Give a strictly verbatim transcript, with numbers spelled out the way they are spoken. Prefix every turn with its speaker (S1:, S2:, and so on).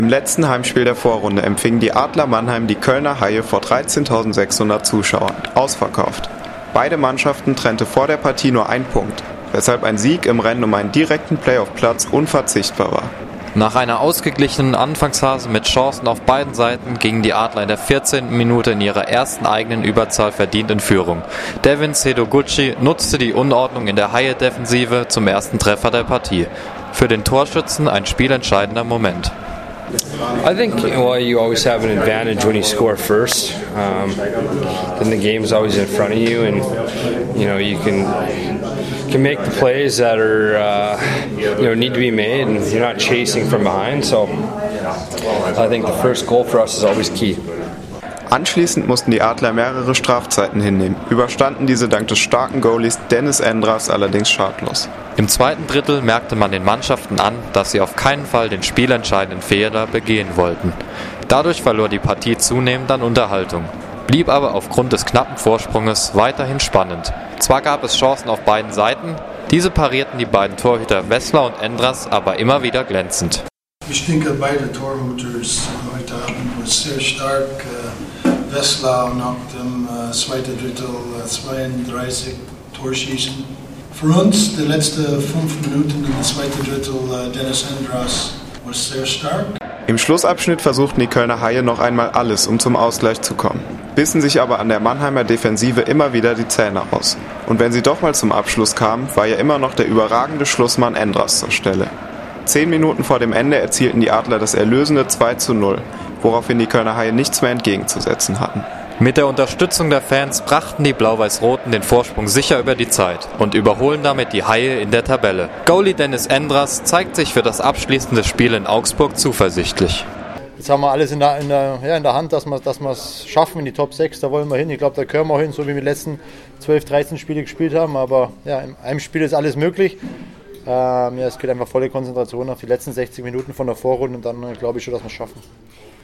S1: Im letzten Heimspiel der Vorrunde empfingen die Adler Mannheim die Kölner Haie vor dreizehntausendsechshundert Zuschauern, ausverkauft. Beide Mannschaften trennte vor der Partie nur ein Punkt, weshalb ein Sieg im Rennen um einen direkten Playoff-Platz unverzichtbar war.
S2: Nach einer ausgeglichenen Anfangsphase mit Chancen auf beiden Seiten gingen die Adler in der vierzehnten Minute in ihrer ersten eigenen Überzahl verdient in Führung. Devin Sedoguchi nutzte die Unordnung in der Haie-Defensive zum ersten Treffer der Partie. Für den Torschützen ein spielentscheidender Moment.
S3: I think well, you always have an advantage when you score first. Um, then the game's always in front of you, and you know you can can make the plays that are uh, you know need to be made, and you're not chasing from behind. So I think the first goal for us is always key.
S1: Anschließend mussten die Adler mehrere Strafzeiten hinnehmen, überstanden diese dank des starken Goalies Dennis Endras allerdings schadlos.
S2: Im zweiten Drittel merkte man den Mannschaften an, dass sie auf keinen Fall den spielentscheidenden Fehler begehen wollten. Dadurch verlor die Partie zunehmend an Unterhaltung, blieb aber aufgrund des knappen Vorspruches weiterhin spannend. Zwar gab es Chancen auf beiden Seiten, diese parierten die beiden Torhüter Wessler und Endras aber immer wieder glänzend.
S4: Ich denke, beide Torhüters heute Abend waren sehr stark. Wessler nach dem äh, zweiten Drittel äh, zweiunddreißig Torschießen. Für uns, die letzten fünf Minuten in der zweiten Drittel, äh, Dennis Endras war sehr stark.
S1: Im Schlussabschnitt versuchten die Kölner Haie noch einmal alles, um zum Ausgleich zu kommen, bissen sich aber an der Mannheimer Defensive immer wieder die Zähne aus. Und wenn sie doch mal zum Abschluss kamen, war ja immer noch der überragende Schlussmann Endras zur Stelle. Zehn Minuten vor dem Ende erzielten die Adler das erlösende zwei zu null, woraufhin die Kölner Haie nichts mehr entgegenzusetzen hatten.
S2: Mit der Unterstützung der Fans brachten die Blau-Weiß-Roten den Vorsprung sicher über die Zeit und überholen damit die Haie in der Tabelle. Goalie Dennis Endras zeigt sich für das abschließende Spiel in Augsburg zuversichtlich.
S5: Jetzt haben wir alles in der, in der, ja, in der Hand, dass wir dass es schaffen in die Top sechs, da wollen wir hin. Ich glaube, da können wir hin, so wie wir die letzten zwölf, dreizehn Spiele gespielt haben. Aber ja, in einem Spiel ist alles möglich. Ähm, ja, es geht einfach volle Konzentration auf die letzten sechzig Minuten von der Vorrunde und dann äh, glaube ich schon, dass wir es schaffen.